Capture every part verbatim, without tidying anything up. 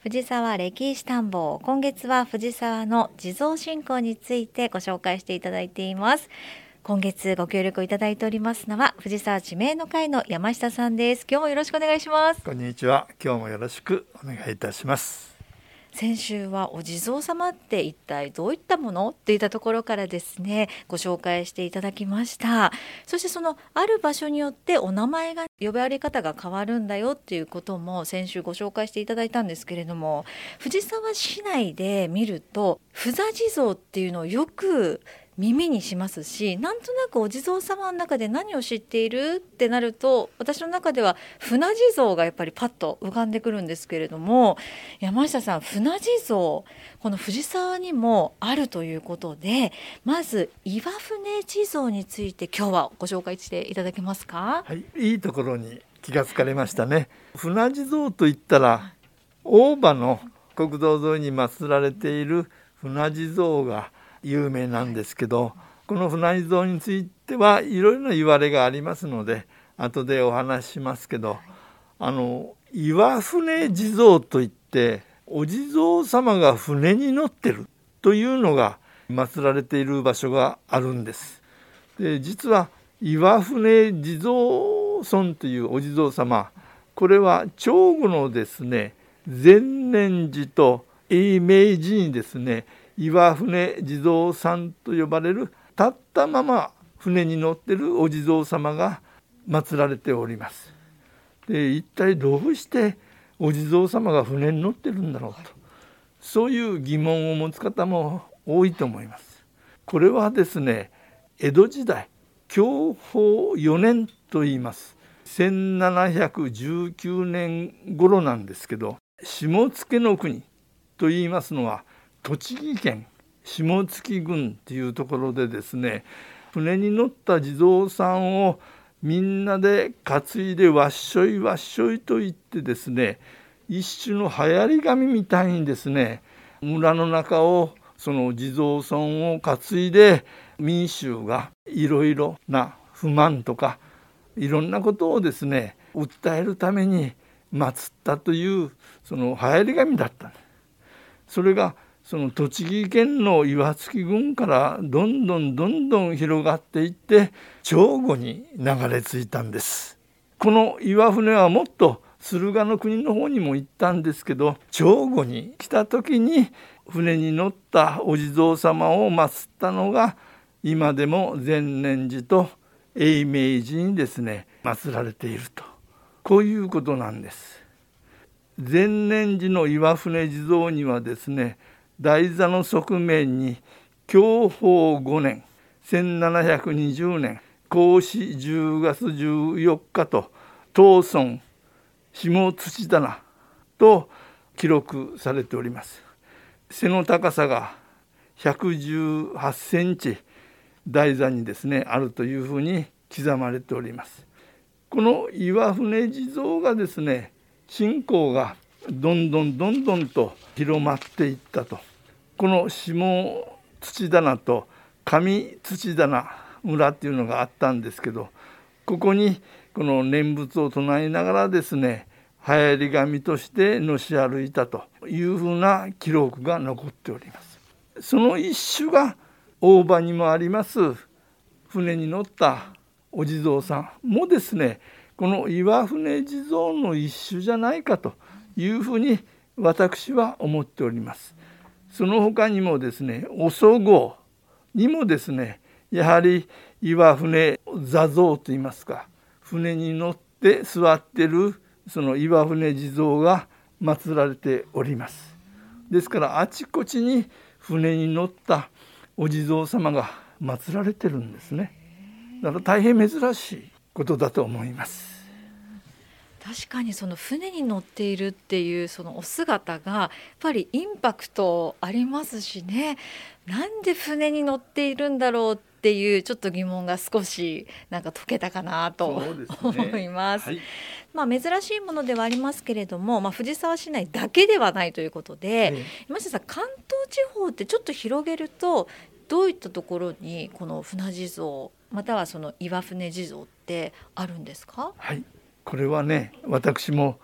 藤沢歴史探訪、今月は藤沢の地蔵信仰についてご紹介していただいています。今月ご協力いただいておりますのは藤沢地名の会の山下さんです。今日もよろしくお願いします。 こんにちは。今日もよろしくお願いいたします。 先週はお地蔵様って一体どういったものっていったところからですね、ご紹介していただきました。そしてそのある場所によってお名前が呼ばれ方が変わるんだよっていうことも先週ご紹介していただいたんですけれども、藤沢市内で見ると不座地蔵っていうのをよく耳にしますし、なんとなくお地蔵様の中で何を知っているってなると、私の中では船地蔵がやっぱりパッと浮かんでくるんですけれども、山下さん、船地蔵この藤沢にもあるということで、まず岩船地蔵について今日はご紹介していただけますか？ はい、いいところに気がつかれましたね。船地蔵といったら大場の国道沿いに祀られている船地蔵が有名なんですけど、この船地蔵についてはいろいろな言われがありますので後でお話ししますけど、あの岩船地蔵といってお地蔵様が船に乗ってるというのが祀られている場所があるんです。で、実は岩船地蔵尊というお地蔵様、これは長後のですね善念寺と永明寺にですね岩船地蔵さんと呼ばれる立ったまま船に乗っているお地蔵様が祀られております。で、一体どうしてお地蔵様が船に乗ってるんだろうと、そういう疑問を持つ方も多いと思います。これはですね、江戸時代享保よねんと言います。せんななひゃくじゅうきゅうねん頃なんですけど、下野国と言いますのは栃木県下野郡というところでですね、船に乗った地蔵さんをみんなで担いでわっしょいわっしょいと言ってですね、一種の流行り紙みたいにですね、村の中をその地蔵尊を担いで民衆がいろいろな不満とかいろんなことをですね訴えるために祀ったというその流行り紙だったんです。それがその栃木県の岩槻郡からどんどんどんどん広がっていって長後に流れ着いたんです。この岩船はもっと駿河の国の方にも行ったんですけど、長後に来た時に船に乗ったお地蔵様を祀ったのが今でも善念寺と永明寺にですね祀られていると、こういうことなんです。善念寺の岩船地蔵にはですね、台座の側面に享保ごねんせんななひゃくにじゅうねん庚子じゅうがつじゅうよっかと当村下土棚と記録されております。背の高さがひゃくじゅうはちセンチ台座にですねあるというふうに刻まれております。この岩船地蔵がですね、信仰がどんどんどんどんと広まっていったと。この下土棚と上土棚村っていうのがあったんですけど、ここにこの念仏を唱えながらですね流行り紙としてのし歩いたというふうな記録が残っております。その一種が大場にもあります船に乗ったお地蔵さんもですね、この岩船地蔵の一種じゃないかというふうに私は思っております。その他にもですね、おそごにもですね、やはり岩船座像といいますか、船に乗って座っているその岩船地蔵が祀られております。ですからあちこちに船に乗ったお地蔵様が祀られてるんですね。だから大変珍しいことだと思います。 確かにその船に乗っているっていうそのお姿がやっぱりインパクトありますしね。なんで船に乗っているんだろうっていうちょっと疑問が少しなんか解けたかなと思います。はい、まあ、珍しいものではありますけれども、まあ、藤沢市内だけではないということで、ええ、山下さん、関東地方ってちょっと広げるとどういったところにこの船地蔵またはその岩船地蔵ってあるんですか？ はい、これはね、私も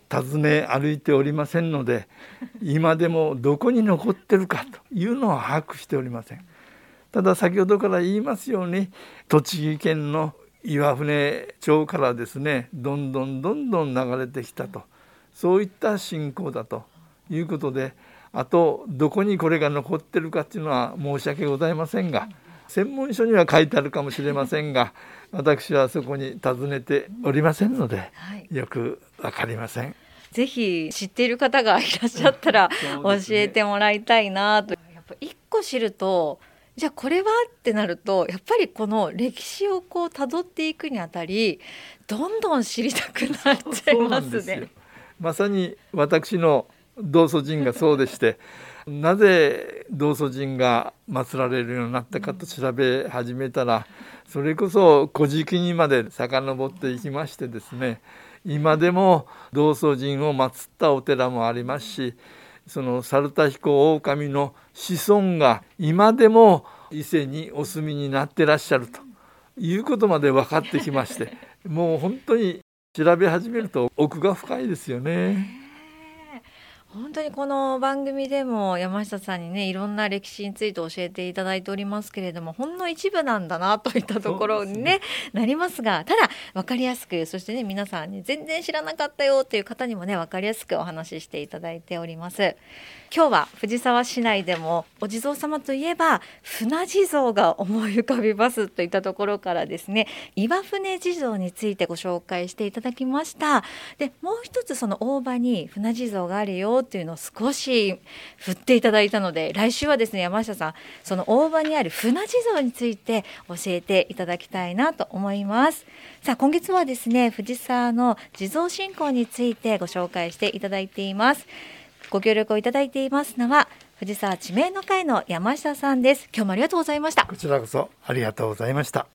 訪ね歩いておりませんので、今でもどこに残ってるかというのは把握しておりません。ただ先ほどから言いますように、栃木県の岩船町からですね、どんどんどんどん流れてきたと、そういった信仰だということで、あとどこにこれが残ってるかっていうのは申し訳ございませんが、専門書には書いてあるかもしれませんが、私はそこに訪ねておりませんので、よくわかりません。 ぜひ知っている方がいらっしゃったら教えてもらいたいなと。やっぱ一個知ると、じゃあこれはってなると、やっぱりこの歴史をこう辿っていくにあたり、どんどん知りたくなっちゃいますね。 まさに私の道祖神がそうでして、なぜ道祖神が祀られるようになったかと調べ始めたら、それこそ古事記にまで遡っていきましてですね、今でも道祖神を祀ったお寺もありますし、その猿田彦狼の子孫が今でも伊勢にお住みになってらっしゃるということまで分かってきまして、もう本当に調べ始めると奥が深いですよね。 本当にこの番組でも山下さんにね、いろんな歴史について教えていただいておりますけれども、ほんの一部なんだなといったところに ね, ねなりますが、ただ分かりやすく、そしてね、皆さんに全然知らなかったよという方にもね、分かりやすくお話ししていただいております。今日は藤沢市内でもお地蔵様といえば船地蔵が思い浮かびますといったところからですね、岩船地蔵についてご紹介していただきました。でもう一つ、その大場に船地蔵があるよというのを少し振っていただいたので、来週はですね、山下さん、その大場にある船地蔵について教えていただきたいなと思います。さあ、今月はですね、藤沢の地蔵信仰についてご紹介していただいています。ご協力をいただいていますのは藤沢地名の会の山下さんです。今日もありがとうございました。 こちらこそありがとうございました。